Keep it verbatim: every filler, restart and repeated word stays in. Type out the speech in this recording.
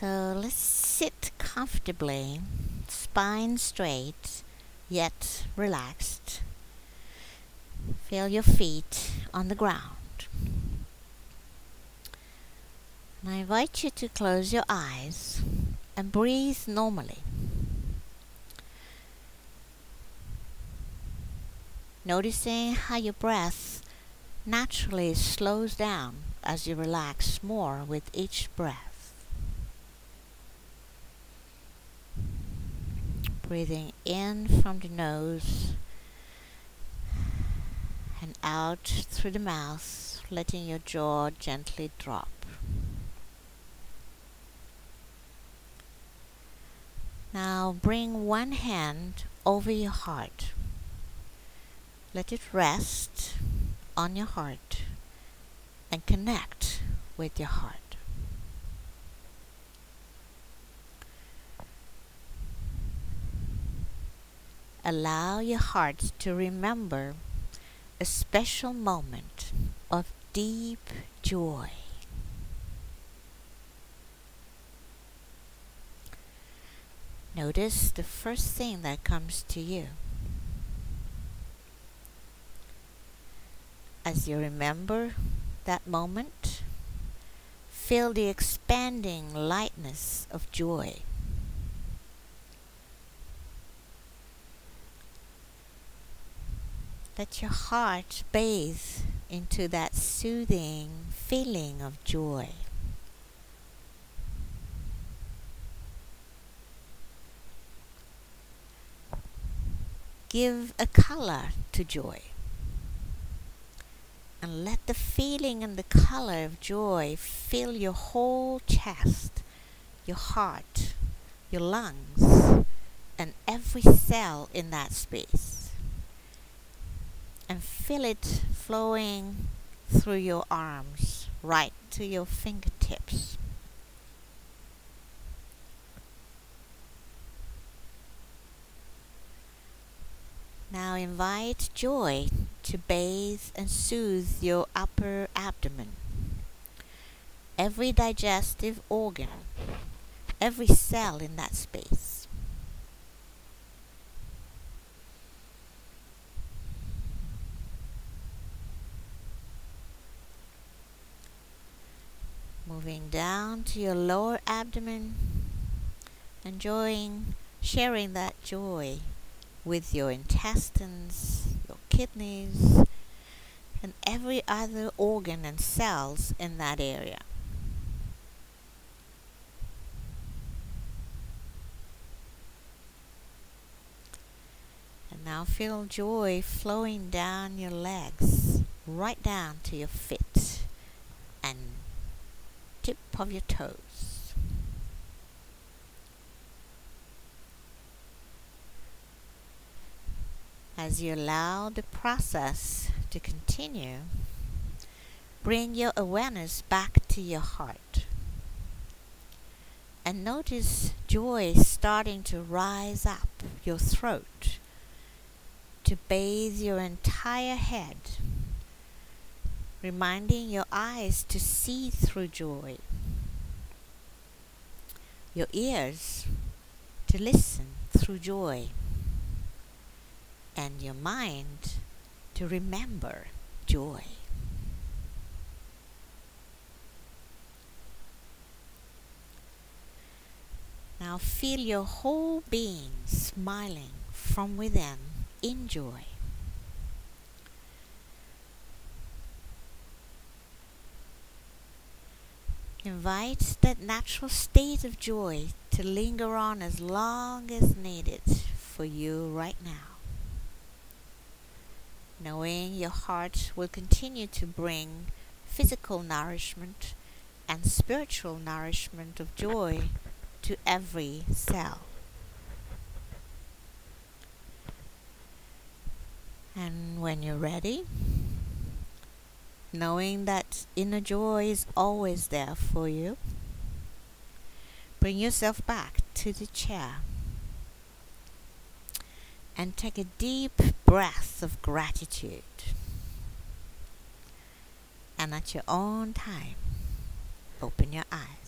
So let's sit comfortably, spine straight, yet relaxed. Feel your feet on the ground. And I invite you to close your eyes and breathe normally. Noticing how your breath naturally slows down as you relax more with each breath. Breathing in from the nose and out through the mouth, letting your jaw gently drop. Now bring one hand over your heart. Let it rest on your heart and connect with your heart. Allow your heart to remember a special moment of deep joy. Notice the first thing that comes to you. As you remember that moment, feel the expanding lightness of joy. Let your heart bathe into that soothing feeling of joy. Give a color to joy. And let the feeling and the color of joy fill your whole chest, your heart, your lungs, and every cell in that space. And feel it flowing through your arms, right to your fingertips. Now invite joy to bathe and soothe your upper abdomen. Every digestive organ, every cell in that space. Moving down to your lower abdomen, enjoying sharing that joy with your intestines, your kidneys, and every other organ and cells in that area. And now feel joy flowing down your legs, right down to your feet and tip of your toes. As you allow the process to continue, bring your awareness back to your heart. And notice joy starting to rise up your throat, to bathe your entire head, reminding your eyes to see through joy, your ears to listen through joy, and your mind to remember joy. Now feel your whole being smiling from within in joy. Invite that natural state of joy to linger on as long as needed for you right now. Knowing your heart will continue to bring physical nourishment and spiritual nourishment of joy to every cell. And when you're ready, knowing that inner joy is always there for you, bring yourself back to the chair and take a deep breath of gratitude. And at your own time, open your eyes.